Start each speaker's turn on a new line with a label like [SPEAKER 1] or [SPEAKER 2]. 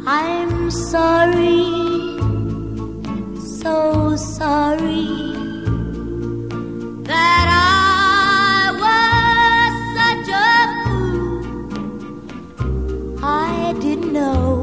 [SPEAKER 1] I'm sorry, so sorry that I was such a fool. I didn't know